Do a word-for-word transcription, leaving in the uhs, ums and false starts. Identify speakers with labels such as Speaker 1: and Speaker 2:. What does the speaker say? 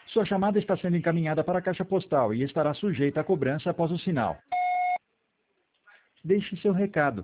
Speaker 1: Sua chamada está sendo encaminhada para a caixa postal e estará sujeita a cobrança após o sinal. Deixe seu recado.